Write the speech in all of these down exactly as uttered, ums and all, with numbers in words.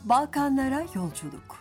Balkanlara yolculuk.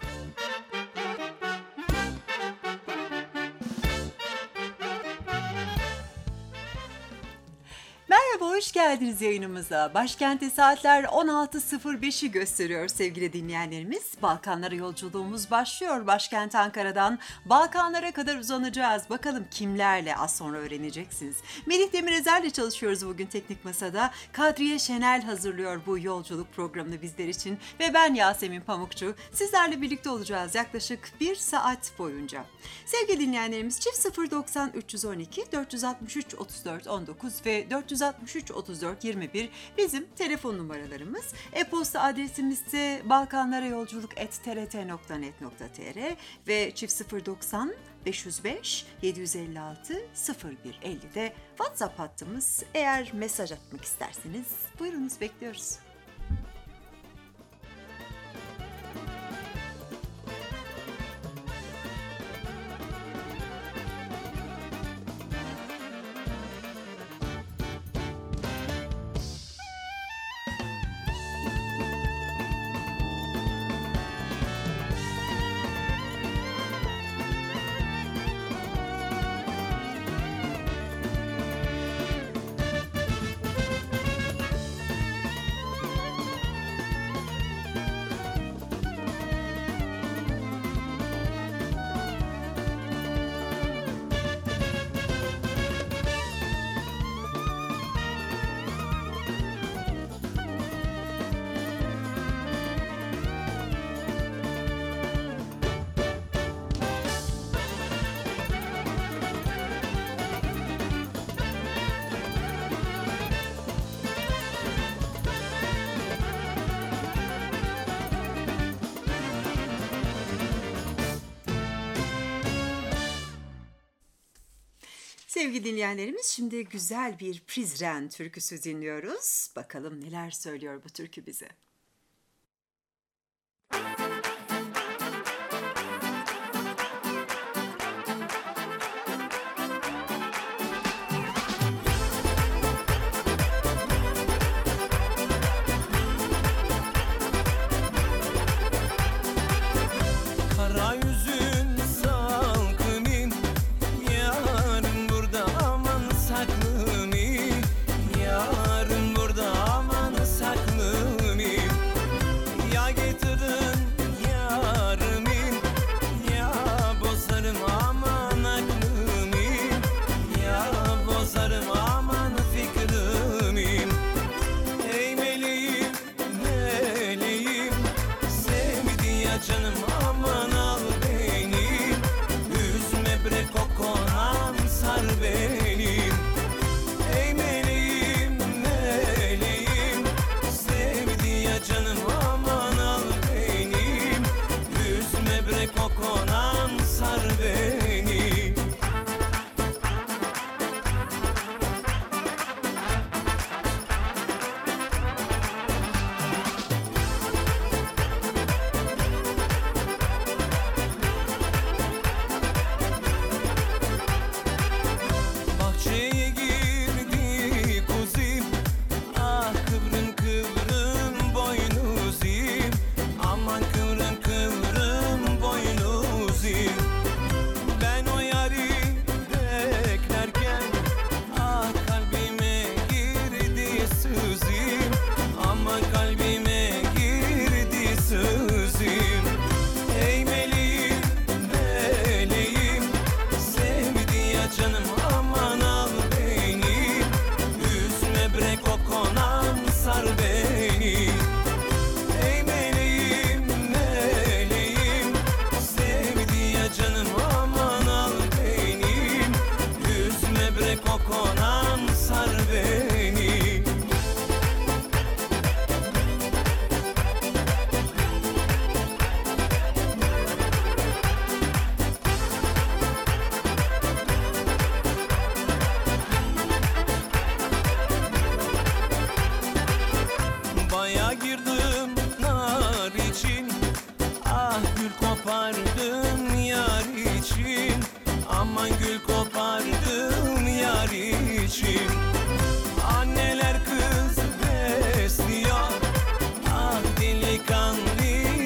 Merhaba, hoş geldiniz yayınımıza. Başkentte saatler on altı sıfır beşi gösteriyor sevgili dinleyenlerimiz. Balkanlara yolculuğumuz başlıyor. Başkent Ankara'dan Balkanlara kadar uzanacağız. Bakalım kimlerle, az sonra öğreneceksiniz. Melih Demirezer'le çalışıyoruz bugün teknik masada. Kadriye Şenel hazırlıyor bu yolculuk programını bizler için. Ve ben Yasemin Pamukçu. Sizlerle birlikte olacağız yaklaşık bir saat boyunca. Sevgili dinleyenlerimiz, çift sıfır doksan üç yüz on iki dört yüz altmış üç otuz dört on dokuz ve dört yüz altmış üç otuz dört yirmi bir bizim telefon numaralarımız. E-posta adresimiz ise balkanlarayolculuk at t r t nokta net nokta t r ve çift sıfır doksan beş yüz beş yedi yüz elli altı sıfır bir elli de WhatsApp hattımız. Eğer mesaj atmak isterseniz buyurunuz, bekliyoruz. Sevgili dinleyenlerimiz, şimdi güzel bir Prizren türküsü dinliyoruz. Bakalım neler söylüyor bu türkü bize. Anneler kız besliyor, ah delikanlı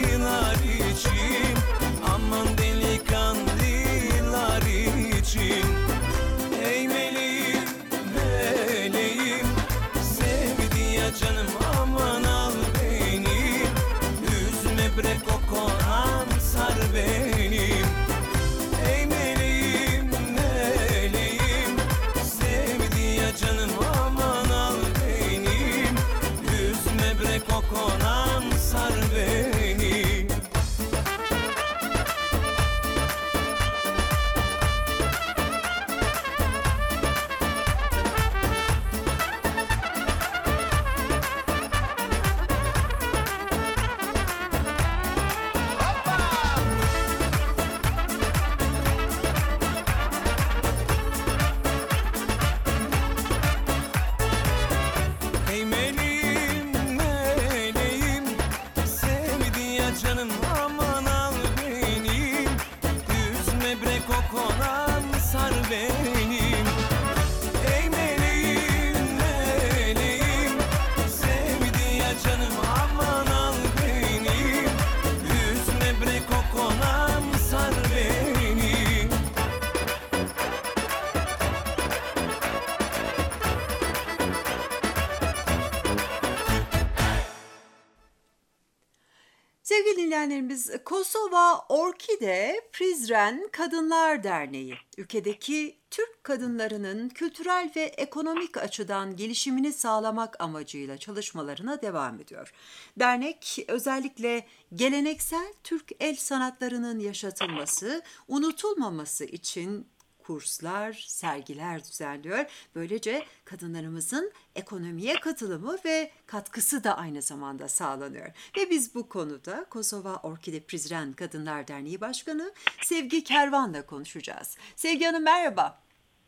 için. Ey meleğim, meleğim, sevdiği canım aman al beni. Üzme bre kokonam sar benim. Ey meleğim, meleğim, sevdiği canım aman al benim. Üzme bre kokonam sar benim. Ey meleğim, meleğim, sevdiği canım aman al benim. Üzme bre kokonam sar benim. Ey meleğim, meleğim, sevdiği canım aman al benim. Üzme bre kokonam sar benim. Sevgili dinleyenlerimiz, Kosova Orkide Prizren Kadınlar Derneği, ülkedeki Türk kadınlarının kültürel ve ekonomik açıdan gelişimini sağlamak amacıyla çalışmalarına devam ediyor. Dernek özellikle geleneksel Türk el sanatlarının yaşatılması, unutulmaması için kurslar, sergiler düzenliyor. Böylece kadınlarımızın ekonomiye katılımı ve katkısı da aynı zamanda sağlanıyor. Ve biz bu konuda Kosova Orkide Prizren Kadınlar Derneği Başkanı Sevgi Kervan'la konuşacağız. Sevgi Hanım merhaba.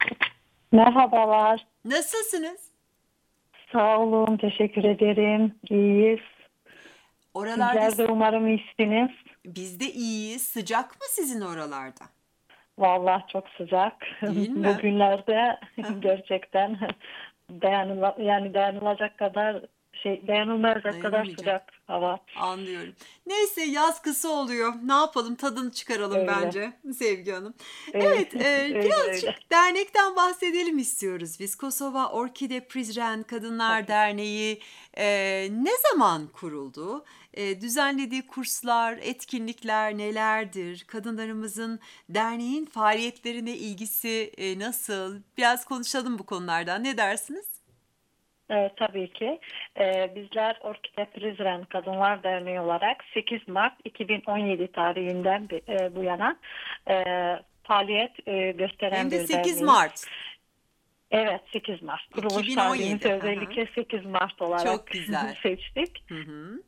Merhabalar. Nasılsınız? Sağ olun. Teşekkür ederim. İyiyiz. Oralarda Sizler de umarım iyisiniz. biz de iyiyiz. Sıcak mı sizin oralarda? Vallahi çok sıcak. Değil mi? Bugünlerde gerçekten dayanıla, yani dayanılacak kadar şey dayanılmayacak kadar Dayanamayacak. sıcak hava. Anlıyorum. Neyse yaz kısa oluyor. Ne yapalım, tadını çıkaralım Öyle. bence Sevgi Hanım. Öyle, Evet, e, öyle, birazcık öyle. dernekten bahsedelim istiyoruz biz. Kosova Orkide Prizren Kadınlar Tabii. Derneği e, ne zaman kuruldu? E, düzenlediği kurslar, etkinlikler nelerdir? Kadınlarımızın derneğin faaliyetlerine ilgisi e, nasıl? Biraz konuşalım bu konulardan. Ne dersiniz? Evet, tabii ki. Ee, bizler Orkide Prizren Kadınlar Derneği olarak sekiz Mart iki bin on yedi tarihinden bi- e, bu yana e, faaliyet e, gösteren Hem de bir sekiz derneğiz. Mart. Evet, sekiz Mart. Kuruluş iki bin on yedi, tarihimizi hı hı. özellikle sekiz Mart olarak Çok güzel. seçtik. Hı hı.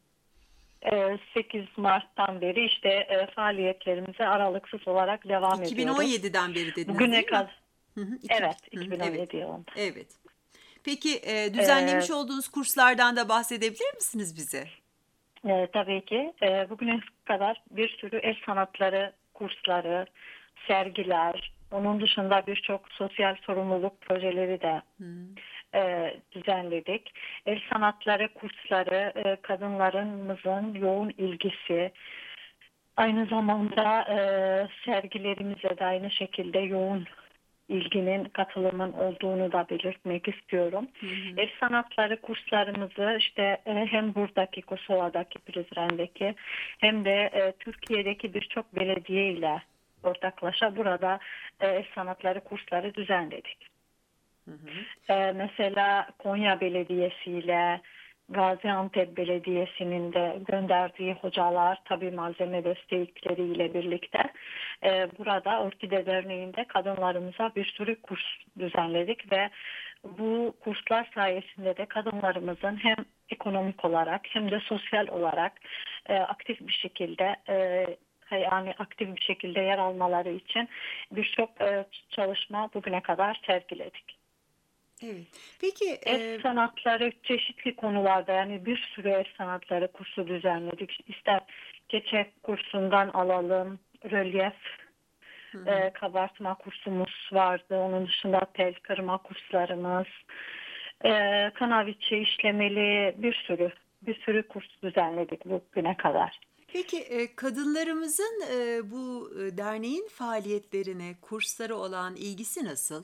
Ee, sekiz Mart'tan beri işte e, faaliyetlerimize aralıksız olarak devam ediyoruz. iki bin on yediden beri dediniz Bugüne değil mi? kadar. Hı hı, iki- Evet, hı hı, iki bin on yedi evet, yılında. evet. Peki e, düzenlemiş Ee, olduğunuz kurslardan da bahsedebilir misiniz bize? e, tabii ki e, bugüne kadar bir sürü el sanatları kursları, sergiler, onun dışında birçok sosyal sorumluluk projeleri de Hı. e, düzenledik. El sanatları kursları, e, kadınlarımızın yoğun ilgisi, aynı zamanda e, sergilerimize de aynı şekilde yoğun ilginin, katılımın olduğunu da belirtmek istiyorum. Hı hı. El sanatları kurslarımızı işte e, hem buradaki Kosova'daki Prizren'deki hem de e, Türkiye'deki birçok belediye ile ortaklaşa burada e, el sanatları kursları düzenledik. Hı hı. Ee, mesela Konya Belediyesi ile Gaziantep Belediyesi'nin de gönderdiği hocalar, tabii malzeme destekleriyle birlikte e, burada Orkide Derneği'nde kadınlarımıza bir sürü kurs düzenledik ve bu kurslar sayesinde de kadınlarımızın hem ekonomik olarak hem de sosyal olarak e, aktif bir şekilde e, yani aktif bir şekilde yer almaları için birçok e, çalışma bugüne kadar sergiledik. Evet. Peki e, El sanatları çeşitli konularda, yani bir sürü el sanatları kursu düzenledik. İster keçe kursundan alalım, rölyef, hı hı. e, kabartma kursumuz vardı. Onun dışında tel kırma kurslarımız, e, kanaviçe işlemeli bir sürü bir sürü kurs düzenledik bugüne kadar. Peki e, kadınlarımızın e, bu e, derneğin faaliyetlerine, kurslara olan ilgisi nasıl?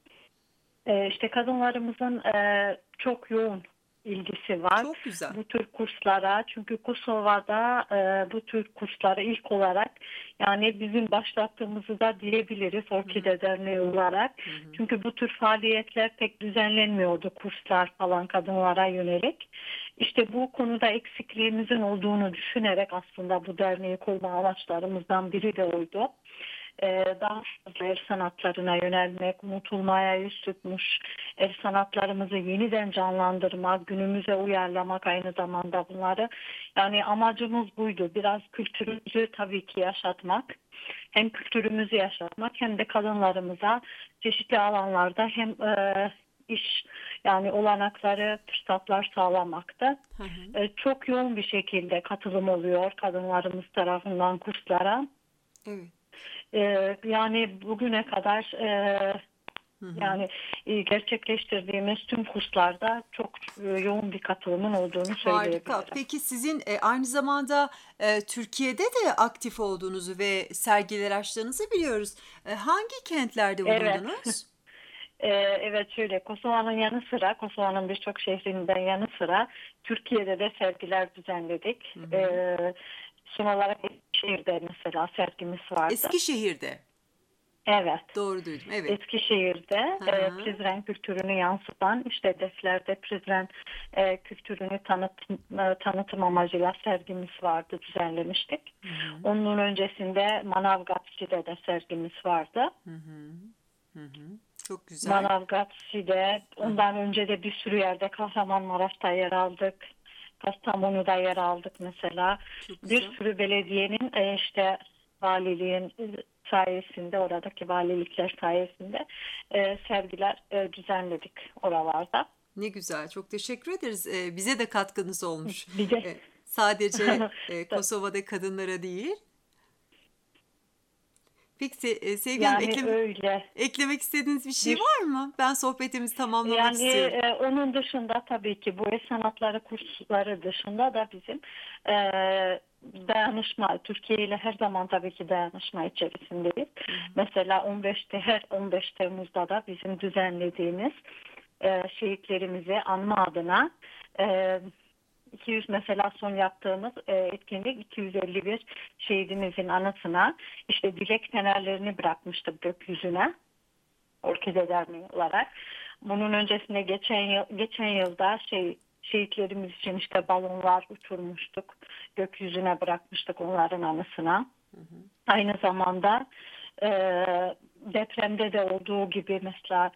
E, işte kadınlarımızın e, çok yoğun ilgisi var Çok güzel. bu tür kurslara. Çünkü Kosova'da e, bu tür kurslara ilk olarak yani bizim başlattığımızı da diyebiliriz Orkide Derneği olarak. Hı hı. Çünkü bu tür faaliyetler pek düzenlenmiyordu, kurslar falan kadınlara yönelik. İşte bu konuda eksikliğimizin olduğunu düşünerek aslında bu derneği kurma amaçlarımızdan biri de oydu. Ee, daha fazla el sanatlarına yönelmek, unutulmaya yüz tutmuş el sanatlarımızı yeniden canlandırmak, günümüze uyarlamak aynı zamanda bunları. Yani amacımız buydu. Biraz kültürümüzü tabii ki yaşatmak. Hem kültürümüzü yaşatmak hem de kadınlarımıza çeşitli alanlarda hem e, iş yani olanakları, fırsatlar sağlamakta. Hı hı. E, çok yoğun bir şekilde katılım oluyor kadınlarımız tarafından kurslara. Evet. Ee, yani bugüne kadar e, Hı hı. yani e, gerçekleştirdiğimiz tüm kurslarda çok e, yoğun bir katılımın olduğunu Harika. söyleyebilirim. Peki sizin e, aynı zamanda e, Türkiye'de de aktif olduğunuzu ve sergiler açtığınızı biliyoruz. E, hangi kentlerde Evet. bulundunuz? Ee, evet şöyle Kosova'nın yanı sıra Kosova'nın birçok şehrinden yanı sıra Türkiye'de de sergiler düzenledik. Hı hı. Ee, son olarak Eskişehir'de mesela sergimiz vardı. Eskişehir'de. Evet. Doğru duydum. Evet. Eskişehir'de Hı e, hı. Prizren kültürünü yansıtan işte deflerde Prizren e, kültürünü tanıt, e, tanıtım amacıyla sergimiz vardı, düzenlemiştik. Hı hı. Onun öncesinde Manavgatçı'da da sergimiz vardı. Hı hı. Hı hı. Çok güzel. Manavgatçı'da ondan önce de bir sürü yerde Kahramanmaraş'ta yer aldık. Kastamonu'da yer aldık mesela. Çok Bir güzel. sürü belediyenin e, işte valiliğin e, sayesinde oradaki valilikler sayesinde e, sergiler e, düzenledik oralarda. Ne güzel. Çok teşekkür ederiz. E, bize de katkınız olmuş. Bir de E, sadece e, Kosova'da kadınlara değil. Peki se- e, Sevgi Hanım yani ekleme, öyle eklemek istediğiniz bir şey bir var mı? Ben sohbetimizi tamamlamak yani istiyorum. e, onun dışında tabii ki bu el sanatları kursları dışında da bizim e, dayanışma Türkiye ile her zaman tabii ki dayanışma içerisindeyiz. Hı hı. Mesela on beşte her on beş Temmuz'da da bizim düzenlediğimiz e, şehitlerimizi anma adına e, iki yüz mesela son yaptığımız e, etkinlik iki yüz elli bir şehidimizin anısına işte dilek fenerlerini bırakmıştık gökyüzüne. Orkide Derneği olarak. Bunun öncesinde geçen yıl geçen yılda şey şehitlerimiz için işte balonlar uçurmuştuk. Gökyüzüne bırakmıştık onların anısına. Hı hı. Aynı zamanda e, depremde de olduğu gibi mesela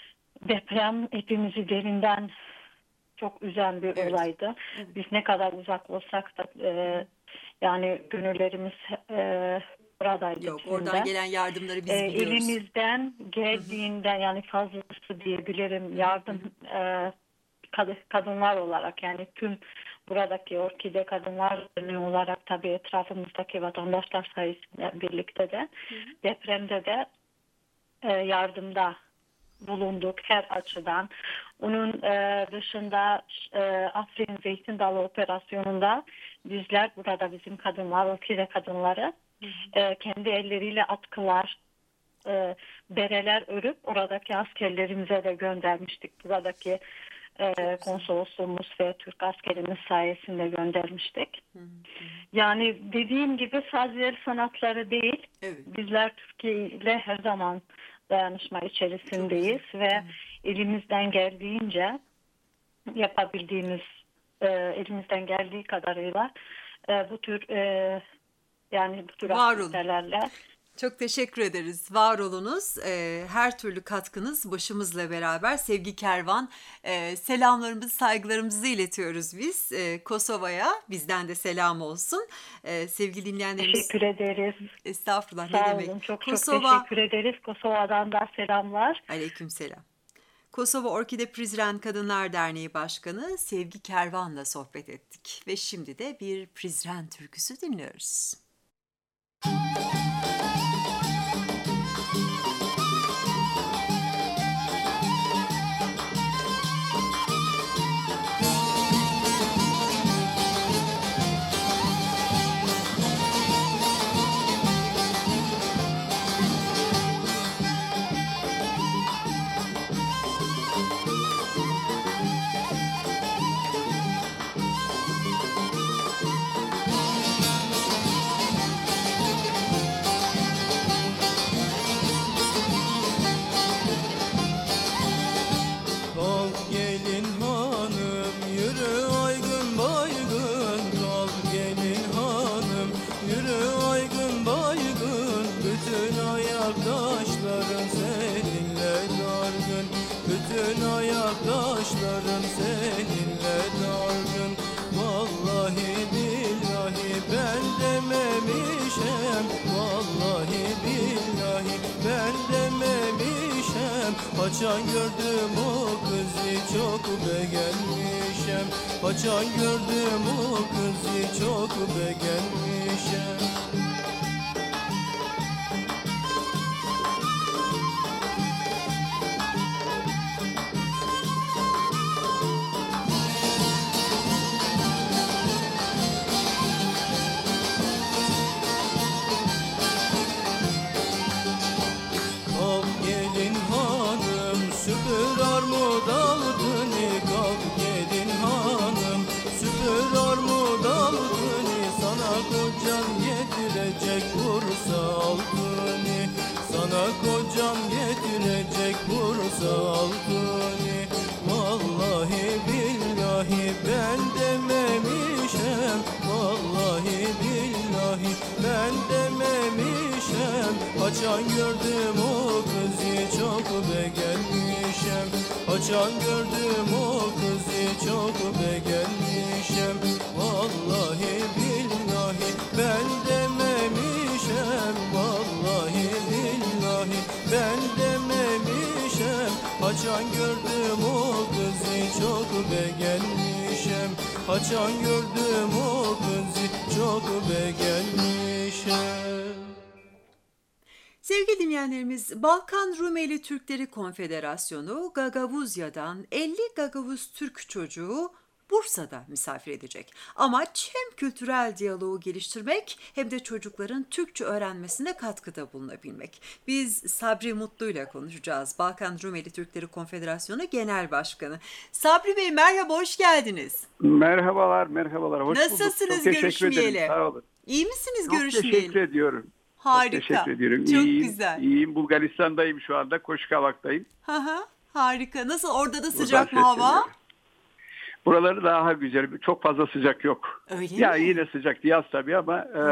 deprem hepimizi derinden çok üzen bir Evet. olaydı. Evet. Biz ne kadar uzak olsak da e, yani gönüllerimiz e, buradaydı Yok, bizim oradan de. gelen yardımları biz E, biliyoruz. elimizden Hı hı. geldiğinden yani fazlası diyebilirim Hı hı. yardım e, kad- kadınlar olarak yani tüm buradaki Orkide Kadınlar Derneği olarak tabii etrafımızdaki vatandaşlar sayesinde birlikte de Hı hı. depremde de e, yardımda bulunduk her açıdan. Onun e, dışında e, Afrin Zeytin Dalı operasyonunda bizler burada bizim kadınlar, Orkide kadınları Hı hı. e, kendi elleriyle atkılar, e, bereler örüp oradaki askerlerimize de göndermiştik. Buradaki e, konsolosluğumuz ve Türk askerimiz sayesinde göndermiştik. Hı hı. Yani dediğim gibi sadece el sanatları değil, Evet. bizler Türkiye ile her zaman dayanışma içerisindeyiz ve Evet. elimizden geldiğince yapabildiğimiz e, elimizden geldiği kadarıyla e, bu tür e, yani bu tür Var olun. aktivitelerle Çok teşekkür ederiz. Var olunuz. Ee, her türlü katkınız başımızla beraber. Sevgi Kervan, e, selamlarımızı, saygılarımızı iletiyoruz biz e, Kosova'ya. Bizden de selam olsun. E, sevgili dinleyenlerimiz, teşekkür ederiz. estağfurullah ne Sağ demek. olun. Çok çok Kosova, teşekkür ederiz. Kosova'dan da selamlar. aleykümselam. Kosova Orkide Prizren Kadınlar Derneği Başkanı Sevgi Kervan'la sohbet ettik. Ve şimdi de bir Prizren türküsü dinliyoruz. ayaktaşların seninle dargın. Bütün ayaktaşların seninle dargın. Vallahi billahi ben dememişem. Vallahi billahi ben dememişem. Haçan gördüm o kızı çok beğenmişem. Haçan gördüm o kızı çok beğenmişem. Kalk gelin hanım süpür armut aldını. Kalk gelin hanım süpür armut aldını. Sana kocan getirecek Bursa altını. Sana kocan getirecek Bursa altını. Vallahi billahi ben dememişem. Vallahi billahi ben dememişem. Haçan gördüm o kızı çok beğenmişem. Haçan gördüm o kızı çok beğenmişem. Vallahi billahi ben dememişem. Vallahi billahi ben dememişem. Haçan gördüm o kızı çok beğenmişem. Haçan gördüm o kızı çok beğenmişem. Sevgili dinleyenlerimiz, Balkan Rumeli Türkleri Konfederasyonu Gagavuzya'dan elli Gagavuz Türk çocuğu Bursa'da misafir edecek. Amaç hem kültürel diyaloğu geliştirmek hem de çocukların Türkçe öğrenmesine katkıda bulunabilmek. Biz Sabri Mutlu ile konuşacağız. Balkan Rumeli Türkleri Konfederasyonu Genel Başkanı. Sabri Bey merhaba, hoş geldiniz. Merhabalar, merhabalar. Hoş Nasılsınız bulduk. Çok teşekkür görüşmeyeli? ederim. Sağ olun. İyi misiniz Çok görüşmeyeli? teşekkür ediyorum. Harika. Çok teşekkür ediyorum. Çok iyiyim, güzel. İyiyim. Bulgaristan'dayım şu anda. Koşkavak'tayım. Hı hı, harika. Nasıl, orada da Buradan sıcak mı hava? sesleniyorum. Buraları daha güzel. Çok fazla sıcak yok. Öyle Ya mi? yine sıcak, yaz tabii ama e,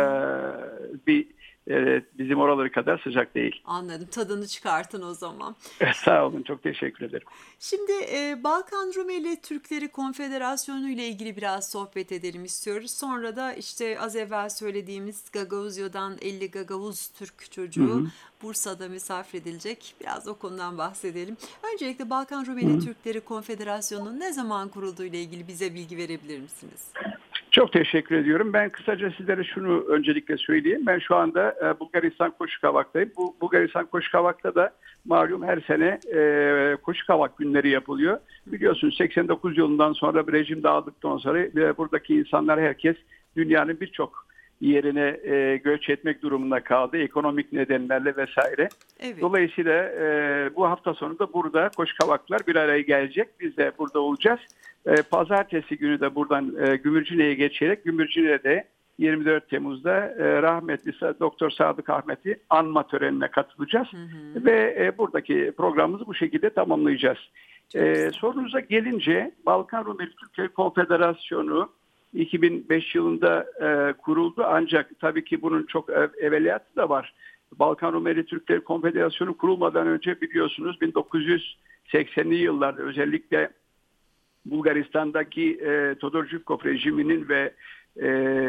bir e, bizim oraları kadar sıcak değil. Anladım. Tadını çıkartın o zaman. Sağ olun. Çok teşekkür ederim. Şimdi e, Balkan Rumeli Türkleri Konfederasyonu ile ilgili biraz sohbet edelim istiyoruz. Sonra da işte az evvel söylediğimiz Gagavuzya'dan elli Gagavuz Türk çocuğu Hı hı. Bursa'da misafir edilecek. Biraz o konudan bahsedelim. Öncelikle Balkan Rumeli Türkleri Konfederasyonu ne zaman kurulduğu ile ilgili bize bilgi verebilir misiniz? Çok teşekkür ediyorum. Ben kısaca sizlere şunu öncelikle söyleyeyim. Ben şu anda e, Bulgaristan Koşukavak'tayım. Bu Bulgaristan Koşukavak'ta da malum her sene e, Koşukavak günleri yapılıyor. Biliyorsunuz seksen dokuz yılından sonra bir rejim dağıldıktan sonra e, buradaki insanlar, herkes dünyanın birçok yerine e, göç etmek durumunda kaldı. Ekonomik nedenlerle vesaire. Evet. Dolayısıyla e, bu hafta sonu da burada Koşukavaklar bir araya gelecek. Biz de burada olacağız. E, Pazartesi günü de buradan e, Gümürcine'ye geçerek Gümürcine'de yirmi dört Temmuz'da e, rahmetli Doktor Sadık Ahmet'i anma törenine katılacağız. Hı hı. Ve e, buradaki programımızı bu şekilde tamamlayacağız. E, sorunuza gelince Balkan Rumeli Türkleri Konfederasyonu iki bin beş yılında e, kuruldu, ancak tabii ki bunun çok ev, evveliyatı da var. Balkan Rumeli Türkleri Konfederasyonu kurulmadan önce biliyorsunuz bin dokuz yüz seksenli yıllarda özellikle Bulgaristan'daki e, Todor Zhivkov rejiminin ve e,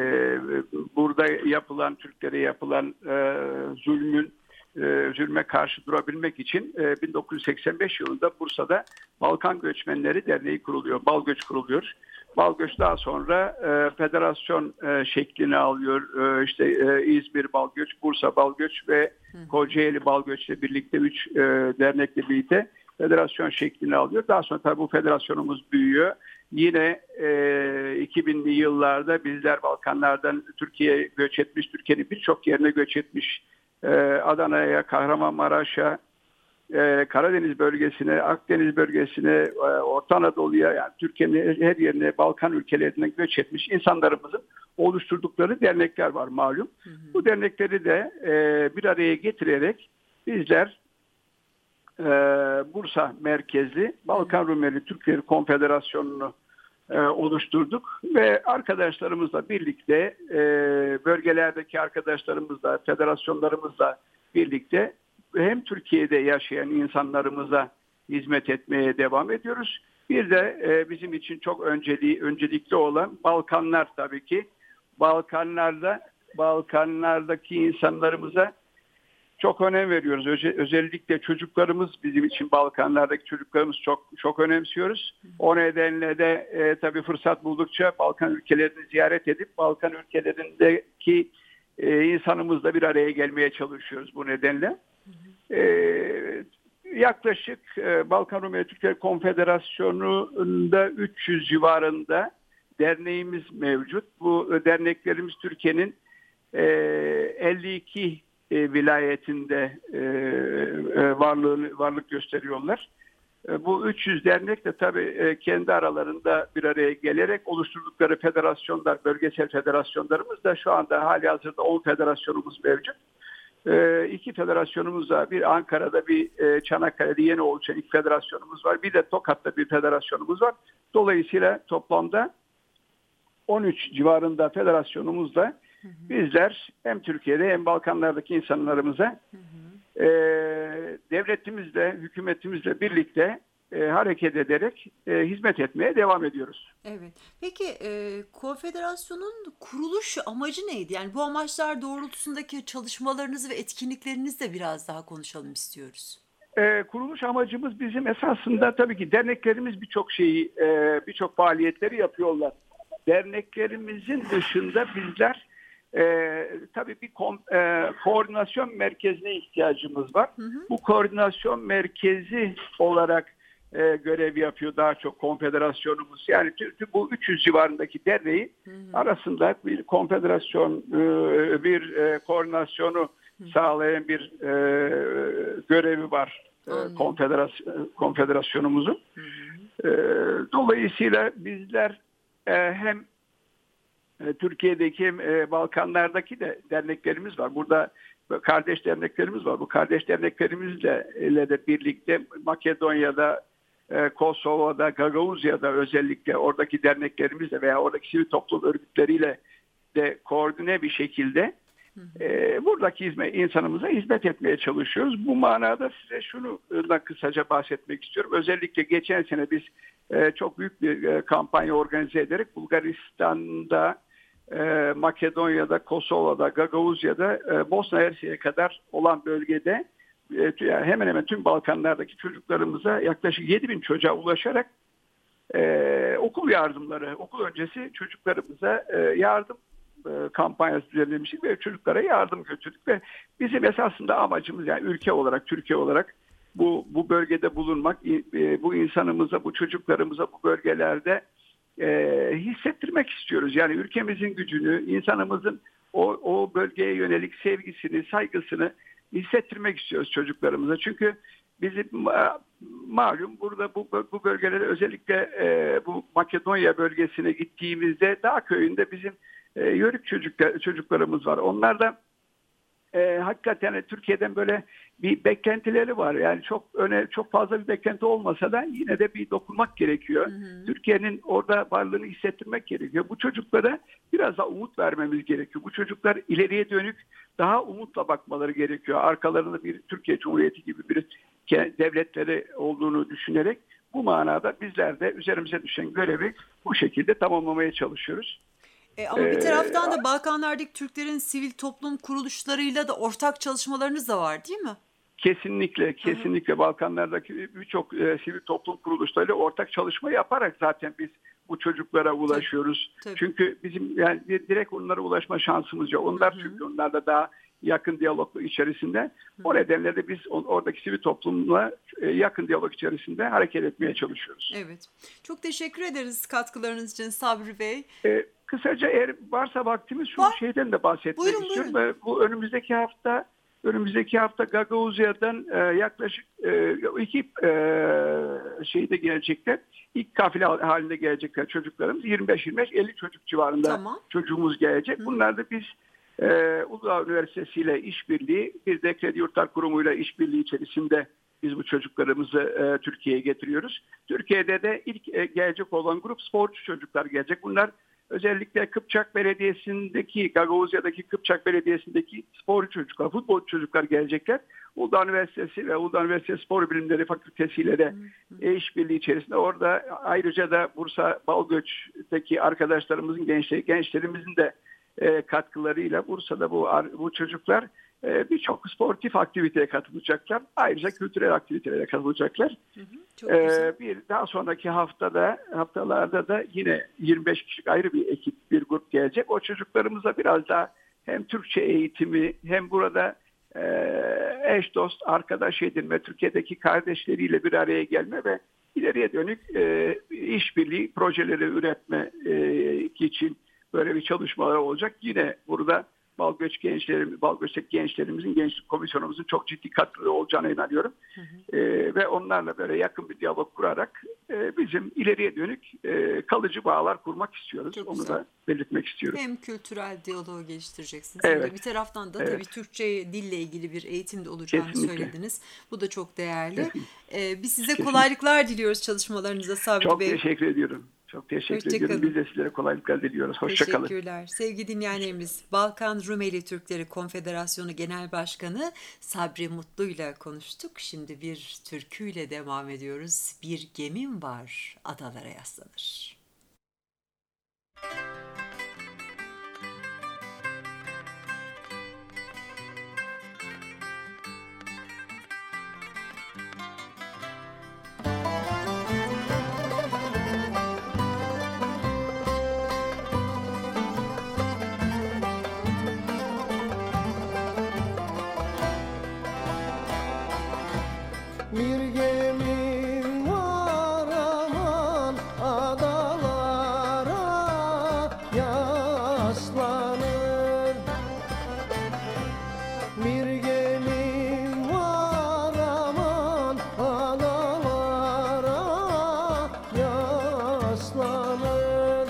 burada yapılan, Türklere yapılan e, zulmün e, zulme karşı durabilmek için e, bin dokuz yüz seksen beş yılında Bursa'da Balkan Göçmenleri Derneği kuruluyor. Balgöç kuruluyor. Balgöç daha sonra e, federasyon e, şeklini alıyor. E, işte e, İzmir Balgöç, Bursa Balgöç ve Kocaeli Balgöç ile birlikte üç e, dernekle birlikte federasyon şeklini alıyor. Daha sonra tabii bu federasyonumuz büyüyor. Yine e, iki binli yıllarda bizler Balkanlardan Türkiye'ye göç etmiş, Türkiye'nin birçok yerine göç etmiş. E, Adana'ya, Kahramanmaraş'a, e, Karadeniz bölgesine, Akdeniz bölgesine, e, Orta Anadolu'ya, yani Türkiye'nin her yerine, Balkan ülkelerinden göç etmiş insanlarımızın oluşturdukları dernekler var malum. Hı hı. Bu dernekleri de e, bir araya getirerek bizler Ee, Bursa merkezli Balkan Rumeli Türkleri Konfederasyonu'nu e, oluşturduk ve arkadaşlarımızla birlikte e, bölgelerdeki arkadaşlarımızla, federasyonlarımızla birlikte hem Türkiye'de yaşayan insanlarımıza hizmet etmeye devam ediyoruz. Bir de e, bizim için çok önceliği, öncelikli olan Balkanlar tabii ki. Balkanlarda, Balkanlardaki insanlarımıza çok önem veriyoruz. Öze, özellikle çocuklarımız bizim için, Balkanlardaki çocuklarımız çok çok önemsiyoruz. O nedenle de e, tabii fırsat buldukça Balkan ülkelerini ziyaret edip Balkan ülkelerindeki e, insanımızla bir araya gelmeye çalışıyoruz bu nedenle. E, yaklaşık e, Balkan Rumeli Türkleri Konfederasyonu'nda üç yüz civarında derneğimiz mevcut. Bu e, derneklerimiz Türkiye'nin e, elli iki E, vilayetinde e, e, varlığını, varlık gösteriyorlar. E, bu üç yüz dernek de tabii e, kendi aralarında bir araya gelerek oluşturdukları federasyonlar, bölgesel federasyonlarımız da şu anda halihazırda on federasyonumuz mevcut. E, iki federasyonumuz var. Bir Ankara'da, bir e, Çanakkale'de yeni oluşan iki federasyonumuz var. Bir de Tokat'ta bir federasyonumuz var. Dolayısıyla toplamda on üç civarında federasyonumuzla bizler hem Türkiye'de hem Balkanlardaki insanlarımıza hı hı. E, devletimizle, hükümetimizle birlikte e, hareket ederek e, hizmet etmeye devam ediyoruz. Evet. Peki e, konfederasyonun kuruluş amacı neydi? Yani bu amaçlar doğrultusundaki çalışmalarınızı ve etkinliklerinizi de biraz daha konuşalım istiyoruz. E, kuruluş amacımız bizim esasında tabii ki derneklerimiz birçok şeyi, e, birçok faaliyetleri yapıyorlar. Derneklerimizin dışında bizler Ee, tabii bir ko- e, koordinasyon merkezine ihtiyacımız var. Hı hı. Bu koordinasyon merkezi olarak e, görev yapıyor daha çok konfederasyonumuz. Yani bu üç yüz civarındaki derneği hı hı. arasında bir konfederasyon, e, bir e, koordinasyonu hı hı. sağlayan bir e, görevi var e, konfederasyon, konfederasyonumuzun. Hı hı. E, dolayısıyla bizler e, hem Türkiye'deki e, Balkanlardaki de derneklerimiz var. Burada kardeş derneklerimiz var. Bu kardeş derneklerimizle ile de birlikte Makedonya'da, e, Kosova'da, Gagavuzya'da özellikle oradaki derneklerimizle veya oradaki sivil toplum örgütleriyle de koordine bir şekilde e, buradaki hizmet, insanımıza hizmet etmeye çalışıyoruz. Bu manada size şunu da kısaca bahsetmek istiyorum. Özellikle geçen sene biz e, çok büyük bir e, kampanya organize ederek Bulgaristan'da, Ee, Makedonya'da, Kosova'da, Gagavuzya'da, e, Bosna Hersek'e kadar olan bölgede e, yani hemen hemen tüm Balkanlardaki çocuklarımıza yaklaşık yedi bin çocuğa ulaşarak e, okul yardımları, okul öncesi çocuklarımıza e, yardım e, kampanyası düzenlemiştik ve çocuklara yardım götürdük ve bizim esasında amacımız yani ülke olarak, Türkiye olarak bu bu bölgede bulunmak, e, bu insanımıza, bu çocuklarımıza bu bölgelerde E, hissettirmek istiyoruz. Yani ülkemizin gücünü, insanımızın o, o bölgeye yönelik sevgisini, saygısını hissettirmek istiyoruz çocuklarımıza. Çünkü bizim malum burada bu, bu bölgelere özellikle e, bu Makedonya bölgesine gittiğimizde Dağ Köyü'nde bizim e, yörük çocuklar, çocuklarımız var. Onlar da E, hakikaten Türkiye'den böyle bir beklentileri var. Yani çok öne çok fazla bir beklenti olmasa da yine de bir dokunmak gerekiyor. Hı hı. Türkiye'nin orada varlığını hissettirmek gerekiyor. Bu çocuklara biraz daha umut vermemiz gerekiyor. Bu çocuklar ileriye dönük daha umutla bakmaları gerekiyor. Arkalarında bir Türkiye Cumhuriyeti gibi bir devletleri olduğunu düşünerek bu manada bizler de üzerimize düşen görevi bu şekilde tamamlamaya çalışıyoruz. E, ama bir taraftan da Balkanlardaki Türklerin sivil toplum kuruluşlarıyla da ortak çalışmalarınız da var değil mi? Kesinlikle, kesinlikle. Hı hı. Balkanlardaki birçok e, sivil toplum kuruluşlarıyla ortak çalışma yaparak zaten biz bu çocuklara ulaşıyoruz. Tabii, tabii. Çünkü bizim yani direkt onlara ulaşma şansımız yok. Onlar hı hı. çünkü onlar da daha yakın diyalog içerisinde. Hı. O nedenle de biz oradaki sivil toplumla yakın diyalog içerisinde hareket etmeye çalışıyoruz. Evet. Çok teşekkür ederiz katkılarınız için Sabri Bey. Evet. Kısaca eğer varsa vaktimiz şu Var. şeyden de bahsetmek buyurun, istiyorum. Buyurun. Bu önümüzdeki hafta önümüzdeki hafta Gagavuzya'dan e, yaklaşık e, iki e, şeyde gelecekler. İlk kafile halinde gelecekler çocuklarımız. yirmi beş yirmi beş elli çocuk civarında tamam. çocuğumuz gelecek. Hı. Bunlar da biz e, Uludağ Üniversitesi ile işbirliği, bir de Kredi Yurtlar Kurumu ile işbirliği içerisinde biz bu çocuklarımızı e, Türkiye'ye getiriyoruz. Türkiye'de de ilk e, gelecek olan grup sporcu çocuklar gelecek. Bunlar özellikle Kıpçak Belediyesi'ndeki, Gagavuzya'daki Kıpçak Belediyesi'ndeki sporcu çocuklar, futbol çocuklar gelecekler. Uludağ Üniversitesi ve Uludağ Üniversitesi Spor Bilimleri Fakültesi ile de işbirliği içerisinde orada ayrıca da Bursa Balgöç'teki arkadaşlarımızın, gençleri, gençlerimizin de e, katkılarıyla Bursa'da bu bu çocuklar e, birçok sportif aktiviteye katılacaklar. Ayrıca kültürel aktivitelere katılacaklar. Hı hı, çok ee, bir daha sonraki haftada haftalarda da yine yirmi beş kişilik ayrı bir ekip, bir grup gelecek. O çocuklarımıza biraz daha hem Türkçe eğitimi hem burada e, eş dost arkadaş edinme, Türkiye'deki kardeşleriyle bir araya gelme ve ileriye dönük e, işbirliği projeleri üretme e, için böyle bir çalışmalar olacak. Yine burada Balgöç gençlerim, Balgöç'teki gençlerimizin, gençlik komisyonumuzun çok ciddi katkıları olacağına inanıyorum. Hı hı. E, ve onlarla böyle yakın bir diyalog kurarak e, bizim ileriye dönük e, kalıcı bağlar kurmak istiyoruz. Çok Onu güzel. da belirtmek istiyorum. Hem kültürel diyaloğu geliştireceksiniz. Evet. Hem de bir taraftan da evet. tabii Türkçe dille ilgili bir eğitim de olacağını Kesinlikle. söylediniz. Bu da çok değerli. Kesinlikle. E, biz size Kesinlikle. kolaylıklar diliyoruz çalışmalarınıza Sabri çok Bey. Çok teşekkür ediyorum. Çok teşekkür Hoşça ediyorum. kalın. Biz de sizlere kolaylıklar diliyoruz. Hoşça kalın. Teşekkürler. Sevgili dinleyenlerimiz, Balkan Rumeli Türkleri Konfederasyonu Genel Başkanı Sabri Mutlu ile konuştuk. Şimdi bir türküyle devam ediyoruz. Bir gemim var, adalara yaslanır. Bir gemim var aman adalara yaslanır. Bir gemim var aman adalara yaslanır.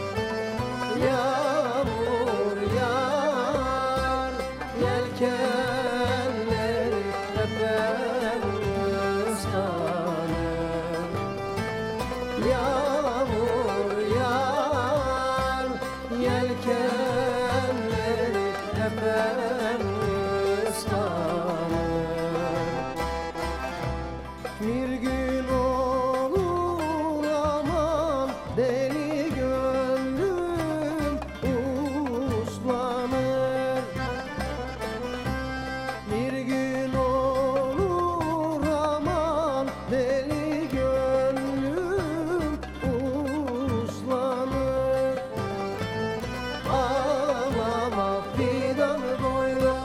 Yağmur yağar, yelkenleri teper ıslanır. Yağmur yağar, yelkenleri teper ıslanır. Bir gün olur aman deli gönlüm uslanır. Bir gün olur aman deli gönlüm uslanır. Ağlama fidan boylu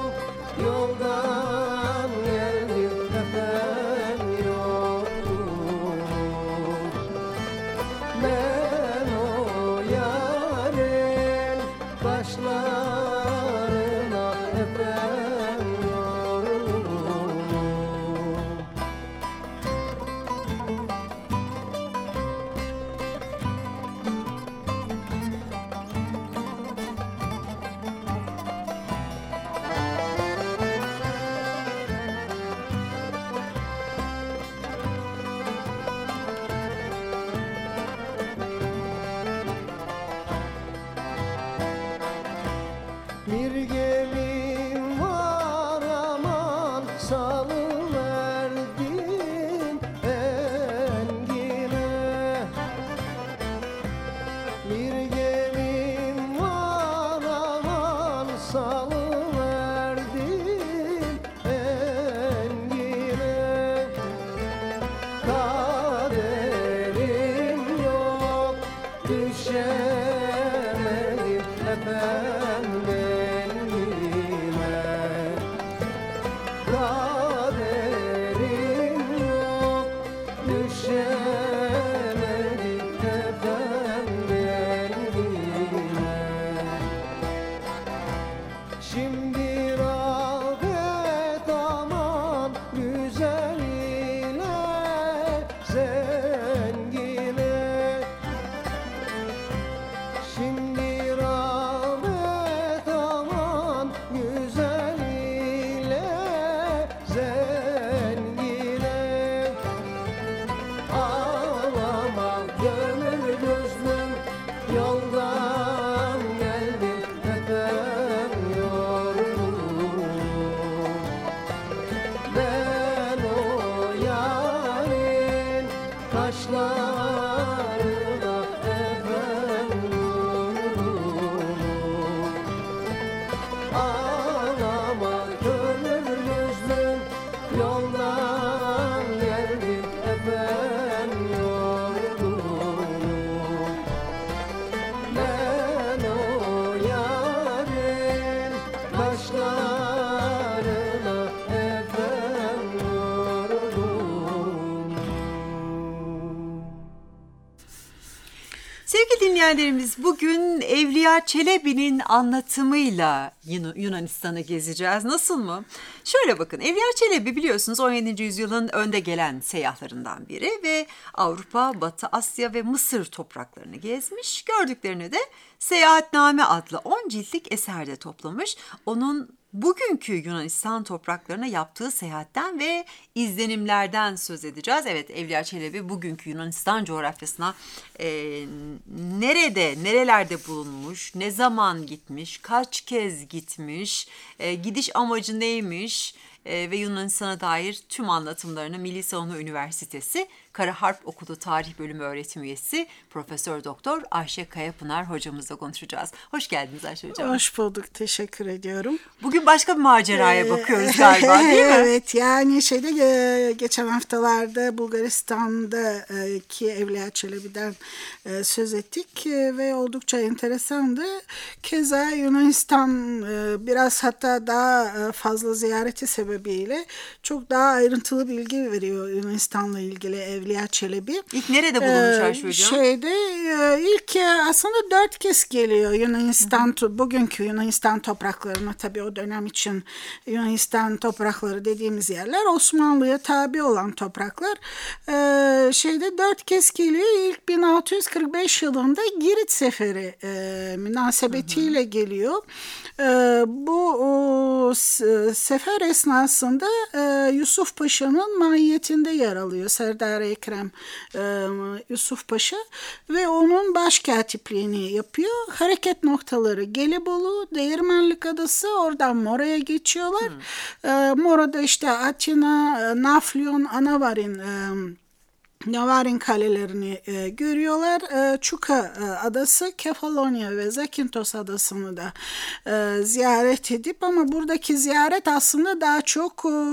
dinleyenlerimiz, bugün Evliya Çelebi'nin anlatımıyla Yun- Yunanistan'ı gezeceğiz. Nasıl mı? Şöyle bakın, Evliya Çelebi biliyorsunuz on yedinci yüzyılın önde gelen seyyahlarından biri ve Avrupa, Batı Asya ve Mısır topraklarını gezmiş. Gördüklerini de Seyahatname adlı on ciltlik eserde toplamış. Onun bugünkü Yunanistan topraklarına yaptığı seyahatten ve izlenimlerden söz edeceğiz. Evet, Evliya Çelebi bugünkü Yunanistan coğrafyasına e, nerede, nerelerde bulunmuş, ne zaman gitmiş, kaç kez gitmiş, e, gidiş amacı neymiş e, ve Yunanistan'a dair tüm anlatımlarını Milli Savunma Üniversitesi Kara Harp Okulu Tarih Bölümü öğretim üyesi Profesör Doktor Ayşe Kayapınar hocamızla konuşacağız. Hoş geldiniz Ayşe hocam. Hoş bulduk, teşekkür ediyorum. Bugün başka bir maceraya bakıyoruz galiba, değil mi? Evet, yani şeyde geçen haftalarda Bulgaristan'daki Evliya Çelebi'den söz ettik ve oldukça enteresandı. Keza Yunanistan biraz, hatta daha fazla ziyareti sebebiyle çok daha ayrıntılı bilgi veriyor Yunanistan'la ilgili Evliya Çelebi. İlk nerede bulunmuş Ayşe hocam? Şeyde ilk aslında dört kez geliyor Yunanistan, hı hı. bugünkü Yunanistan topraklarına. Tabii o dönem için Yunanistan toprakları dediğimiz yerler Osmanlı'ya tabi olan topraklar. Ee, şeyde dört kez geliyor. İlk bin altı yüz kırk beş yılında Girit Seferi e, münasebetiyle hı hı. geliyor. E, bu o, sefer esnasında e, Yusuf Paşa'nın mahiyetinde yer alıyor. Serdar Ekrem e, Yusuf Paşa ve onun başkatipliğini yapıyor. Hareket noktaları Gelibolu, Değirmenlik Adası, oradan Mora'ya geçiyorlar. Hmm. E, Mora'da işte Atina, Naflyon, Anavarin e, Navarin kalelerini e, görüyorlar. E, Çuka e, adası, Kefalonya ve Zakynthos adasını da e, ziyaret edip, ama buradaki ziyaret aslında daha çok e,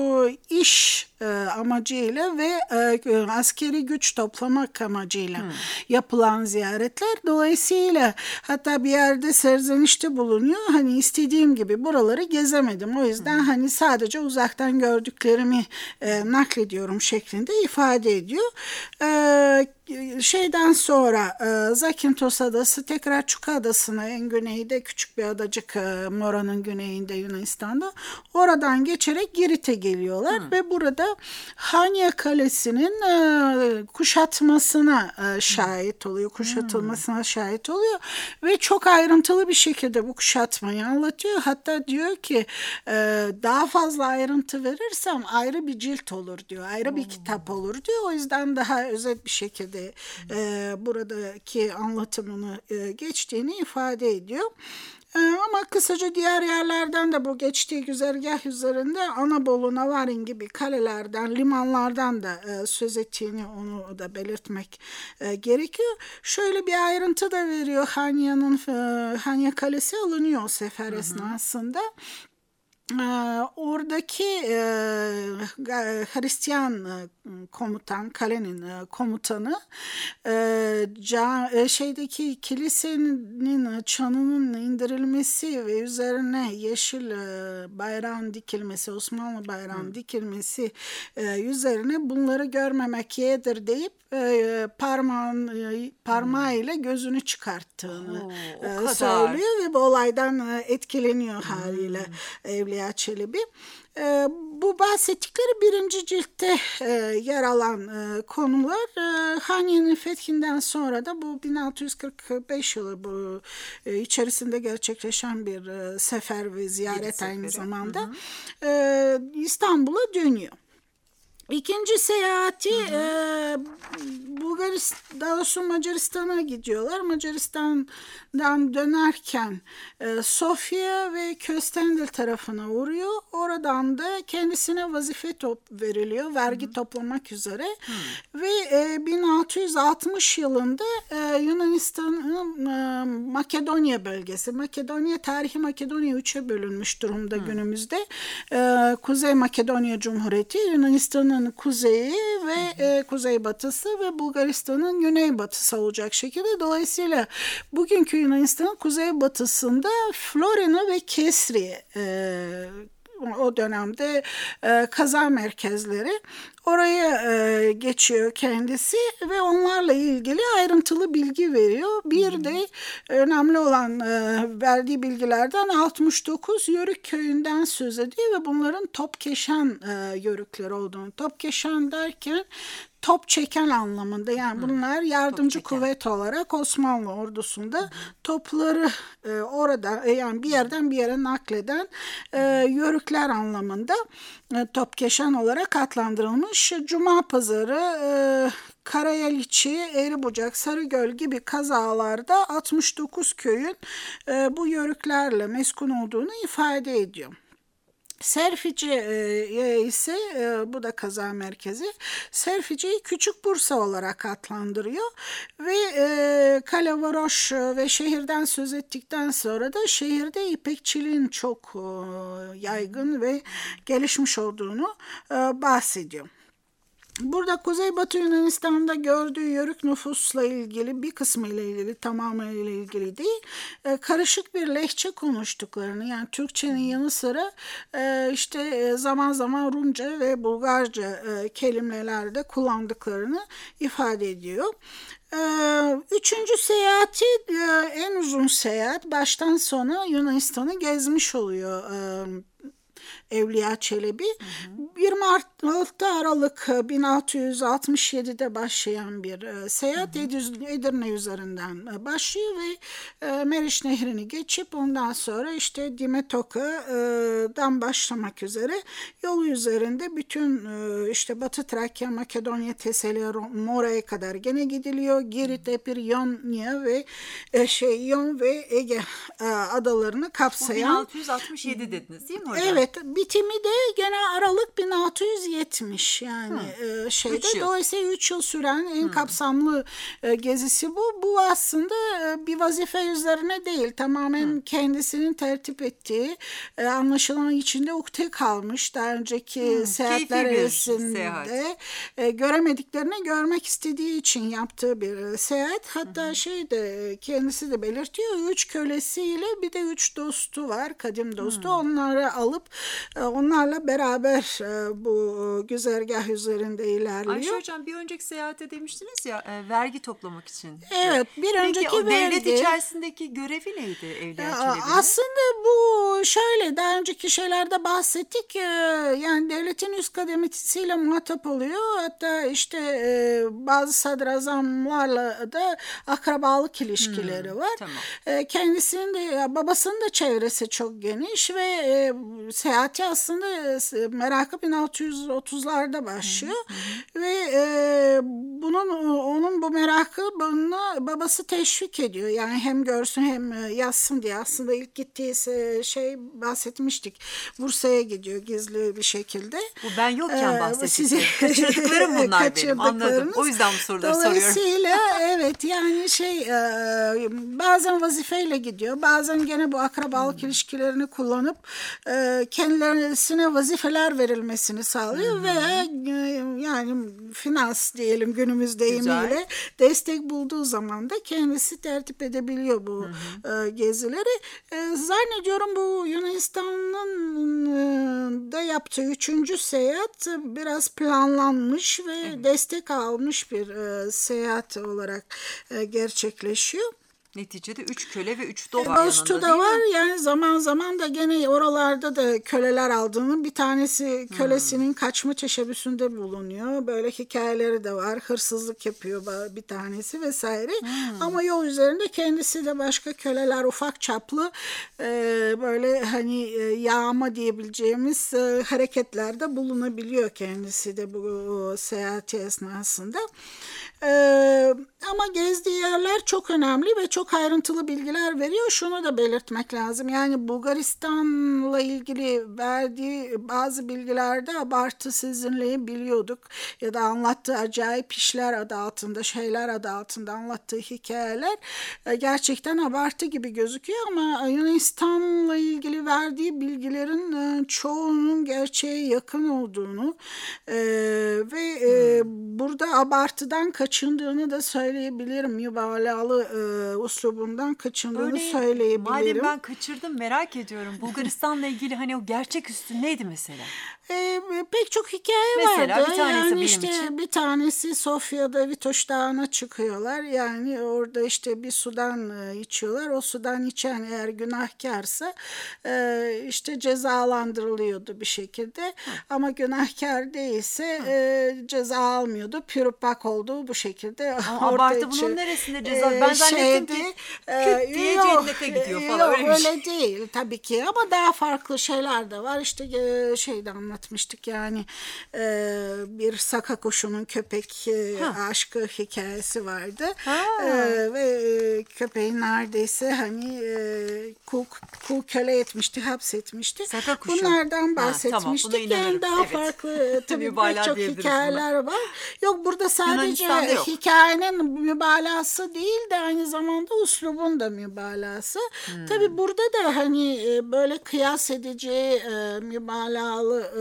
iş e, amacıyla ve e, askeri güç toplamak amacıyla hmm. yapılan ziyaretler. Dolayısıyla hatta bir yerde serzenişte bulunuyor. Hani istediğim gibi buraları gezemedim. O yüzden hmm. hani sadece uzaktan gördüklerimi e, naklediyorum şeklinde ifade ediyor. Ee, şeyden sonra e, Zakynthos Adası, tekrar Çuka Adası'na, en güneyde küçük bir adacık e, Mora'nın güneyinde Yunanistan'da, oradan geçerek Girit'e geliyorlar hmm. ve burada Hania Kalesi'nin e, kuşatmasına e, şahit oluyor, kuşatılmasına hmm. şahit oluyor ve çok ayrıntılı bir şekilde bu kuşatmayı anlatıyor. Hatta diyor ki e, daha fazla ayrıntı verirsem ayrı bir cilt olur diyor, ayrı hmm. bir kitap olur diyor. O yüzden daha özet bir şekilde e, buradaki anlatımını e, geçtiğini ifade ediyor. E, ama kısaca diğer yerlerden de bu geçtiği güzergah üzerinde Anabolu, Navarin gibi kalelerden, limanlardan da e, söz ettiğini, onu da belirtmek e, gerekiyor. Şöyle bir ayrıntı da veriyor. Hanya'nın e, Hanya Kalesi alınıyor o sefer hı hı. esnasında. Ee, oradaki e, Hristiyan e, komutan, kalenin e, komutanı e, ca, e, şeydeki kilisenin çanının indirilmesi ve üzerine yeşil e, bayrağın dikilmesi, Osmanlı bayrağın hmm. dikilmesi e, üzerine bunları görmemek yeğdir deyip e, parmağın e, parmağıyla gözünü çıkarttığını Oo, e, söylüyor ve bu olaydan e, etkileniyor hmm. haliyle Evliya Çelebi. E, bu bahsettikleri birinci ciltte e, yer alan e, konular. E, Hanya'nın fethinden sonra da bu bin altı yüz kırk beş yılı bu e, içerisinde gerçekleşen bir e, sefer ve ziyaret bir aynı zamanda hı hı. E, İstanbul'a dönüyor. İkinci seyahati hı hı. e, Bulgaristan, daha doğrusu Macaristan'a gidiyorlar. Macaristan'dan dönerken e, Sofya ve Köstendil tarafına uğruyor. Oradan da kendisine vazife top veriliyor, vergi hı hı. toplamak üzere. Hı. Ve e, bin altı yüz altmış yılında e, Yunanistan'ın e, Makedonya bölgesi, Makedonya, tarihi Makedonya üçe bölünmüş durumda hı. günümüzde. E, Kuzey Makedonya Cumhuriyeti, Yunanistan'ın kuzeyi ve e, kuzeybatısı ve Bulgaristan'ın güneybatısı olacak şekilde. Dolayısıyla bugünkü Yunanistan'ın kuzeybatısında Florina ve Kesri e, o dönemde e, kaza merkezleri. Oraya e, geçiyor kendisi ve onlarla ilgili ayrıntılı bilgi veriyor. Bir de önemli olan e, verdiği bilgilerden altmış dokuz Yörük köyünden söz ediyor ve bunların Topkeşen e, Yörükleri olduğunu. Topkeşen derken top çeken anlamında, yani bunlar yardımcı kuvvet olarak Osmanlı ordusunda Hı. topları e, orada e, yani bir yerden bir yere nakleden e, yörükler anlamında e, Topkeşen olarak adlandırılmış. Cuma Pazarı, e, Karayaliçi, Eğribucak, Sarıgöl gibi kazalarda altmış dokuz köyün e, bu yörüklerle meskun olduğunu ifade ediyor. Serfici e, ise e, bu da kaza merkezi. Serfici'yi Küçük Bursa olarak adlandırıyor ve e, Kalevaroş ve şehirden söz ettikten sonra da şehirde ipekçiliğin çok e, yaygın ve gelişmiş olduğunu e, bahsediyor. Burada Kuzeybatı Yunanistan'da gördüğü yörük nüfusla ilgili bir kısmı ile ilgili, tamamıyla ilgili değil, karışık bir lehçe konuştuklarını, yani Türkçenin yanı sıra işte zaman zaman Rumca ve Bulgarca kelimelerde kullandıklarını ifade ediyor. Üçüncü seyahati, en uzun seyahat, baştan sona Yunanistan'ı gezmiş oluyor Evliya Çelebi. Hı hı. yirmi altı Aralık bin altı yüz altmış yedi'de başlayan bir e, seyahat hı hı. Edirne üzerinden e, başlıyor ve e, Meriç Nehri'ni geçip ondan sonra işte Dimetoka'dan başlamak üzere yolu üzerinde bütün e, işte Batı Trakya, Makedonya, Teselya, Mora'ya kadar gene gidiliyor. Girit, Epir, Ionya ve e, şey İyon ve Ege e, adalarını kapsayan. bin altı yüz altmış yedi dediniz değil mi hocam? Evet. Bitimi de gene Aralık bin altı yüz yetmiş, yani e, şeyde. Üç dolayısıyla üç yıl süren en Hı. kapsamlı e, gezisi bu. Bu aslında e, bir vazife üzerine değil, tamamen Hı. kendisinin tertip ettiği, e, anlaşılan içinde ukde kalmış daha önceki Hı. seyahatler arasında e, göremediklerini görmek istediği için yaptığı bir e, seyahat. Hatta Hı. şey de kendisi de belirtiyor, üç kölesiyle bir de üç dostu var, kadim dostu. Hı. Onları alıp onlarla beraber bu güzergah üzerinde ilerliyor. Ayşe Hocam, bir önceki seyahate demiştiniz ya e, vergi toplamak için. Evet, bir Peki, önceki o vergi. devlet içerisindeki görevi neydi Evliya Çelebi'nin? Aslında bu şöyle, daha önceki şeylerde bahsettik. Yani devletin üst kademesiyle muhatap oluyor. Hatta işte bazı sadrazamlarla da akrabalık ilişkileri hmm, var. Tamam. Kendisinin de, babasının da çevresi çok geniş ve seyahati aslında merakı bin altı yüz otuzlarda başlıyor. Hı hı. Ve e, bunun onun bu merakı bana babası teşvik ediyor. Yani hem görsün hem yazsın diye. Aslında ilk gittiği şey, bahsetmiştik, Bursa'ya gidiyor gizli bir şekilde. Bu ben yokken bahsettim. Kaçırdıklarım bunlar benim, anladım. O yüzden bu soruları soruyorum. Dolayısıyla evet, yani şey e, bazen vazifeyle gidiyor. Bazen gene bu akrabalık hmm. ilişkilerini kullanıp e, kendilerine vazifeler verilmesini sağlıyor hmm. veya e, yani finans diyelim günümüz deyimiyle Güzel. destek bulduğu zaman da kendisi tertip edebiliyor bu hmm. e, gezileri. E, zannediyorum bu Yunanistan'ın e, da yaptığı üçüncü seyahat biraz planlanmış ve hmm. destek almış bir e, seyahat olarak e, gerçekleşiyor. Neticede üç köle ve üç dost var Dostu yanında, da var. Yani zaman zaman da gene oralarda da köleler aldığının, bir tanesi kölesinin hmm. kaçma teşebbüsünde bulunuyor. Böyle hikayeleri de var. Hırsızlık yapıyor bir tanesi vesaire. Hmm. Ama yol üzerinde kendisi de başka köleler, ufak çaplı e, böyle hani e, yağma diyebileceğimiz e, hareketlerde bulunabiliyor kendisi de bu o, seyahati esnasında. Ee, ama gezdiği yerler çok önemli ve çok ayrıntılı bilgiler veriyor. Şunu da belirtmek lazım. Yani Bulgaristan'la ilgili verdiği bazı bilgilerde abartı sezinleyebiliyorduk. Ya da anlattığı acayip işler adı altında, şeyler adı altında anlattığı hikayeler gerçekten abartı gibi gözüküyor. Ama Yunanistan'la ilgili verdiği bilgilerin çoğunun gerçeğe yakın olduğunu e, ve e, burada abartıdan kaçınılmıyor kaçındığını da söyleyebilirim. Mübalağalı e, uslubundan kaçındığını Örneğin, söyleyebilirim. madem ben kaçırdım merak ediyorum. Bulgaristan'la ilgili hani o gerçeküstü neydi mesela? E, pek çok hikaye Mesela vardı. bir tanesi yani benim işte için. bir tanesi Sofya'da Vitoş Dağı'na çıkıyorlar. Yani orada işte bir sudan e, içiyorlar. O sudan içen eğer günahkarsa e, işte cezalandırılıyordu bir şekilde. Hı. Ama günahkar değilse e, ceza almıyordu. Pürüpak olduğu bu şekilde. Aa, abartı bunun neresinde ceza? E, ben zannettim şeydi, ki e, küt diye yok, cennete gidiyor falan. Yok öyle, bir şey. öyle değil tabii ki ama daha farklı şeyler de var. İşte e, şeyde anlatmıştık yani e, bir saka kuşunun köpek e, aşkı hikayesi vardı. E, ve e, köpeği neredeyse hani e, kul, kul köle etmişti, hapsetmişti. Saka kuşu. Bunlardan bahsetmiştik. Ha, tamam, yani daha evet. farklı tabii pek çok hikayeler var. Yok burada sadece yok. hikayenin mübalağası değil de aynı zamanda uslubun da mübalağası. Hmm. Tabii burada da hani böyle kıyas edici e, mübalağalı e,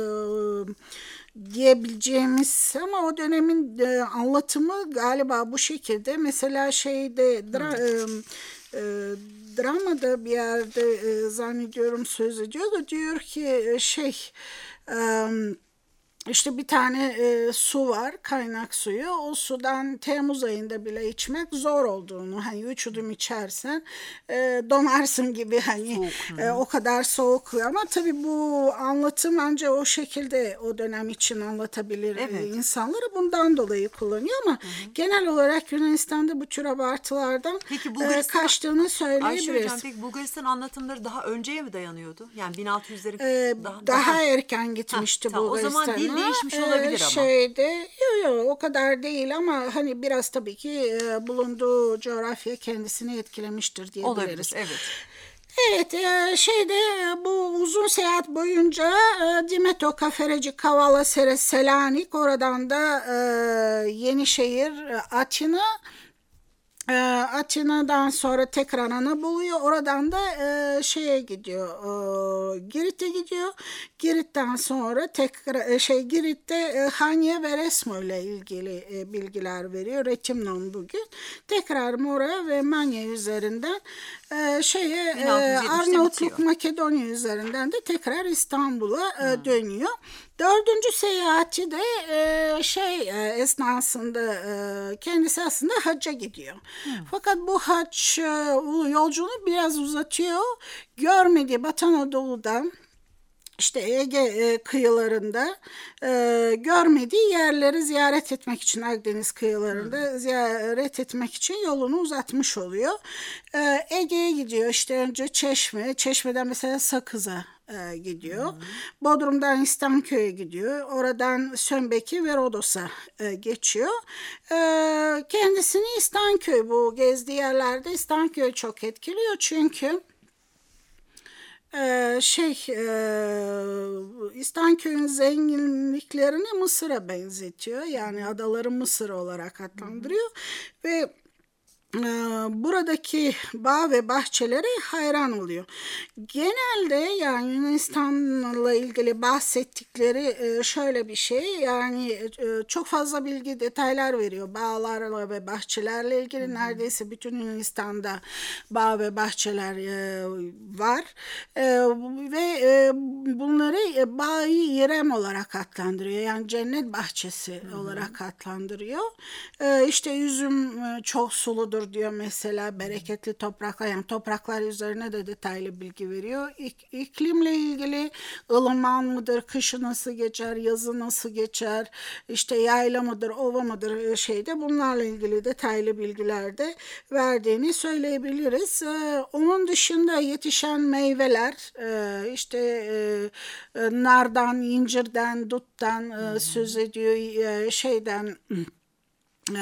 diyebileceğimiz ama o dönemin e, anlatımı galiba bu şekilde. Mesela şeyde dra, hmm. e, e, dramada bir yerde e, zannediyorum söz ediyor da diyor ki şey e, İşte bir tane e, su var, kaynak suyu. O sudan Temmuz ayında bile içmek zor olduğunu, hani üç yudum içersen e, donarsın gibi hani e, o kadar soğuk. Ama tabii bu anlatım ancak o şekilde o dönem için anlatabilir evet. e, insanları. Bundan dolayı kullanıyor ama hı hı. genel olarak Yunanistan'da bu tür abartılardan peki, e, kaçtığını söyleyebiliriz. Ayşe Hocam, peki Bulgaristan anlatımları daha önceye mi dayanıyordu? Yani bin altı yüzleri e, daha, daha erken gitmişti ha, Bulgaristan'a. O zaman dil değişmiş olabilir ama. Şeyde, yok yok o kadar değil ama hani biraz tabii ki e, bulunduğu coğrafya kendisini etkilemiştir diyebiliriz. Olabilir, evet. Evet, e, şeyde bu uzun seyahat boyunca e, Dimeto, Kafereci, Kavala, Seres, Selanik, oradan da e, Yenişehir, Atina, E, Atina'dan sonra tekrar Anadolu'ya, oradan da e, şeye gidiyor, e, Girit'e gidiyor. Girit'ten sonra tekrar e, şey Girit'te e, Hanya ve Resmo ile ilgili e, bilgiler veriyor. Retimnon bugün. Tekrar Mora ve Manya üzerinden e, şeye e, Arnavutluk, bitiyor. Makedonya üzerinden de tekrar İstanbul'a e, dönüyor. Dördüncü seyahati de e, şey e, esnasında e, kendisi aslında hacca gidiyor. Hmm. Fakat bu hac e, yolculuğunu biraz uzatıyor. Görmediği Batı Anadolu'da, İşte Ege e, kıyılarında e, görmediği yerleri ziyaret etmek için, Akdeniz kıyılarında hmm. ziyaret etmek için yolunu uzatmış oluyor. E, Ege'ye gidiyor. İşte önce Çeşme, Çeşme'den mesela Sakız'a e, gidiyor. Hmm. Bodrum'dan İstanköy'e gidiyor. Oradan Sömbek'i ve Rodos'a e, geçiyor. E, kendisini İstanköy, bu gezdiği yerlerde İstanköy çok etkiliyor çünkü Ee, şey e, İstanköy'ün zenginliklerini Mısır'a benzetiyor. Yani adaları Mısır olarak adlandırıyor. Hı hı. Ve e, buradaki bağ ve bahçelere hayran oluyor. Genelde yani Yunanistan'la ilgili bahsettikleri e, şöyle bir şey. Yani e, çok fazla bilgi, detaylar veriyor. Bağlarla ve bahçelerle ilgili hı hı. neredeyse bütün Yunanistan'da bağ ve bahçeler e, var. E, ve e, bunları e, Bağ-i İrem olarak adlandırıyor. Yani cennet bahçesi hı hı. olarak adlandırıyor. E, işte üzüm e, çok suludur diyor mesela, bereketli topraklar, yani topraklar üzerine de detaylı bilgi veriyor. İk, iklimle ilgili ılıman mıdır, kışı nasıl geçer, yazı nasıl geçer, işte yayla mıdır, ova mıdır şeyde, bunlarla ilgili detaylı bilgiler de verdiğini söyleyebiliriz. Ee, onun dışında yetişen meyveler, e, işte e, e, nardan, incirden, duttan e, söz ediyor, e, şeyden e,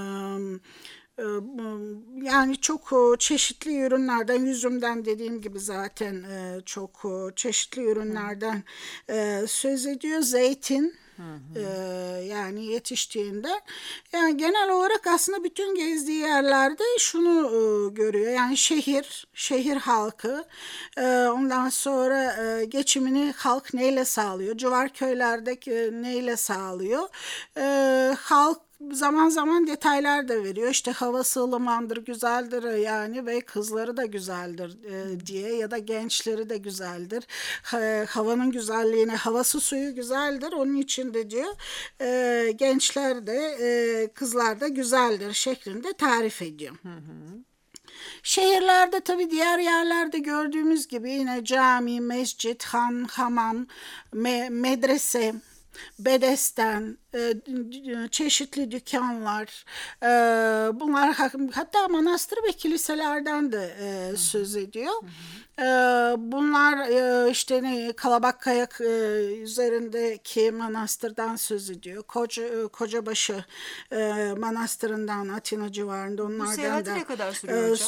yani çok çeşitli ürünlerden, yüzümden dediğim gibi zaten çok çeşitli ürünlerden söz ediyor. Zeytin, hı hı. yani yetiştiğinde, yani genel olarak aslında bütün gezdiği yerlerde şunu görüyor. Yani şehir, şehir halkı, ondan sonra geçimini halk neyle sağlıyor? Civar köylerdeki neyle sağlıyor? Halk zaman zaman detaylar da veriyor. İşte havası ılımandır, güzeldir yani ve kızları da güzeldir e, diye ya da gençleri de güzeldir. Ha, havanın güzelliğine, havası suyu güzeldir. Onun için de diyor e, gençler de e, kızlar da güzeldir şeklinde tarif ediyor. Hı hı. Şehirlerde tabii diğer yerlerde gördüğümüz gibi yine cami, mescit, han, hamam, me- medrese, bedesten, e, çeşitli dükkanlar, e, bunlar hatta manastır ve kiliselerden de e, söz ediyor. E, bunlar e, işte ne Kalabakkaya e, üzerindeki manastırdan söz ediyor. Koca, Kocabaşı e, manastırından Atina civarında onlardan Bu seyahati da ne kadar sürüyor hocam?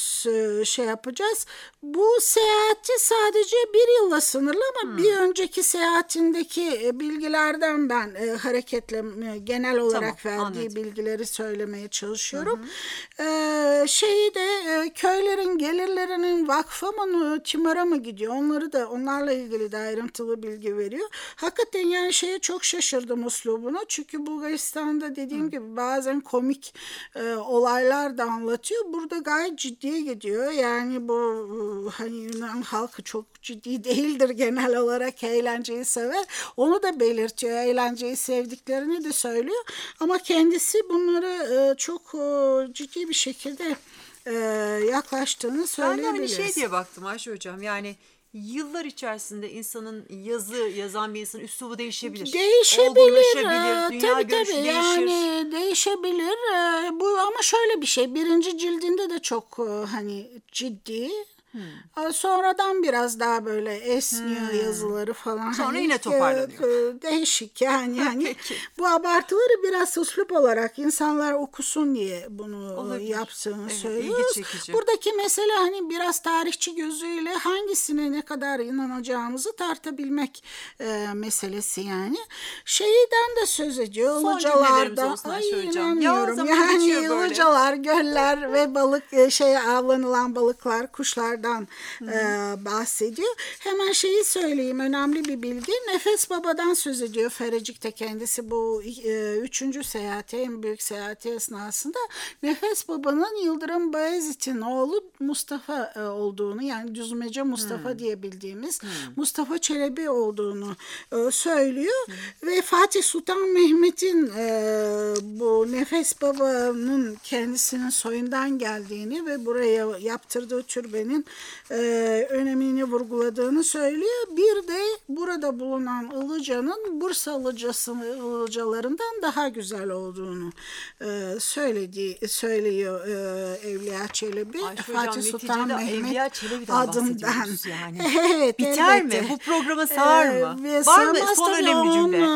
şey yapacağız. Bu seyahati sadece bir yılla sınırlı ama hmm. bir önceki seyahatindeki bilgilerden ben e, hareketle e, genel olarak tamam, verdiği anladım. bilgileri söylemeye çalışıyorum. Hı hı. E, şeyi de e, köylerin gelirlerinin vakfa mı timara mı gidiyor? Onları da onlarla ilgili de ayrıntılı bilgi veriyor. Hakikaten yani şeye çok şaşırdım uslubuna. Çünkü Bulgaristan'da dediğim hı. gibi bazen komik e, olaylar da anlatıyor. Burada gayet ciddiye gidiyor. Yani bu hani Yunan halkı çok ciddi değildir genel olarak, eğlenceyi sever. Onu da belirtiyor. Eğlenceyi sevdiklerini de söylüyor. Ama kendisi bunları çok ciddi bir şekilde yaklaştığını söyleyebiliriz. Ben de hani şey diye baktım Ayşe hocam, yani yıllar içerisinde insanın yazı yazan bir insanın üslubu değişebilir. Değişebilir. Dünya tabii görüşü tabii değişir. Yani değişebilir. Bu ama şöyle bir şey. Birinci cildinde de çok hani ciddi. Hmm. Sonradan biraz daha böyle esniyor hmm. yazıları falan. Sonra hani yine toparlanıyor. Değişik yani. yani bu abartıları biraz uslup olarak insanlar okusun diye bunu Olabilir. yaptığını evet, söylüyoruz. Buradaki mesele hani biraz tarihçi gözüyle hangisine ne kadar inanacağımızı tartabilmek e, meselesi yani. Şeyden de söz ediyor. Son Ilıcalardan. Ay inanmıyorum. Ya, yani ılıcalar, göller ve balık şey avlanılan balıklar, kuşlar e, bahsediyor. Hemen şeyi söyleyeyim, önemli bir bilgi. Nefes Baba'dan söz ediyor Ferecik'te kendisi bu e, üçüncü seyahati, en büyük seyahati esnasında. Nefes Baba'nın Yıldırım Bayezid'in oğlu Mustafa e, olduğunu, yani Düzmece Mustafa hmm. diye bildiğimiz hmm. Mustafa Çelebi olduğunu e, söylüyor. Hmm. Ve Fatih Sultan Mehmet'in e, bu Nefes Baba'nın kendisinin soyundan geldiğini ve buraya yaptırdığı türbenin e, önemini vurguladığını söylüyor. Bir de burada bulunan Ilıca'nın Bursa Ilıcası, Ilıcalarından daha güzel olduğunu e, söylediği söylüyor e, Evliya Çelebi. Ayşe Fatih hocam, Sultan Mehmet adından. Yani. evet, Biter elbette. mi? Bu programa sığar mı? Ee, Var mı? Son önemli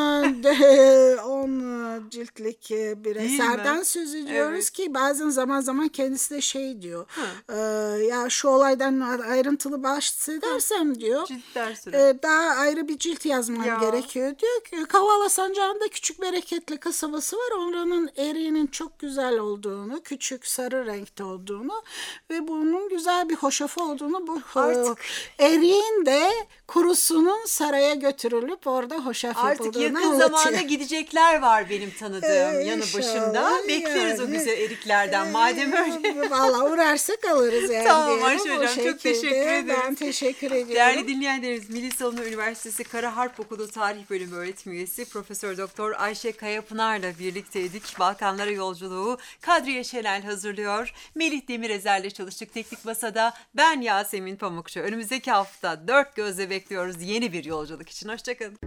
cümle. on ciltlik bir Değil eserden mi? söz ediyoruz evet. ki bazen zaman zaman kendisi de şey diyor. E, ya şu olaydan ayrıntılı bahsedersem diyor. E, daha ayrı bir cilt yazmam ya. gerekiyor diyor ki Kavala Sancağı'nda Küçük Bereketli kasabası var. Oranın eriğinin çok güzel olduğunu, küçük sarı renkte olduğunu ve bunun güzel bir hoşafı olduğunu, bu Artık. eriğin de kurusunun saraya götürülüp orada hoşaf Artık yapıldığını yakın anlatıyor. zamanda gidecekler var benim tanıdığım ee, yanı başında. Bekleriz yani. O güzel eriklerden madem öyle. Valla uğrarsak alırız yani. Tamam Ayşe hocam, çok teşekkür ederim. Ben teşekkür ediyorum. Değerli dinleyenlerimiz, Milli Savunma Üniversitesi Kara Harp Okulu Tarih Bölümü öğretim üyesi Profesör Doktor Ayşe Kayapınar'la birlikteydik. Balkanlara yolculuğu Kadriye Şenel hazırlıyor. Melih Demirezer'le çalıştık teknik masada. Ben Yasemin Pamukçu. Önümüzdeki hafta dört gözle bekliyoruz yeni bir yolculuk için. Hoşçakalın.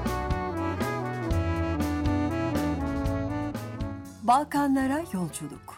Balkanlara yolculuk.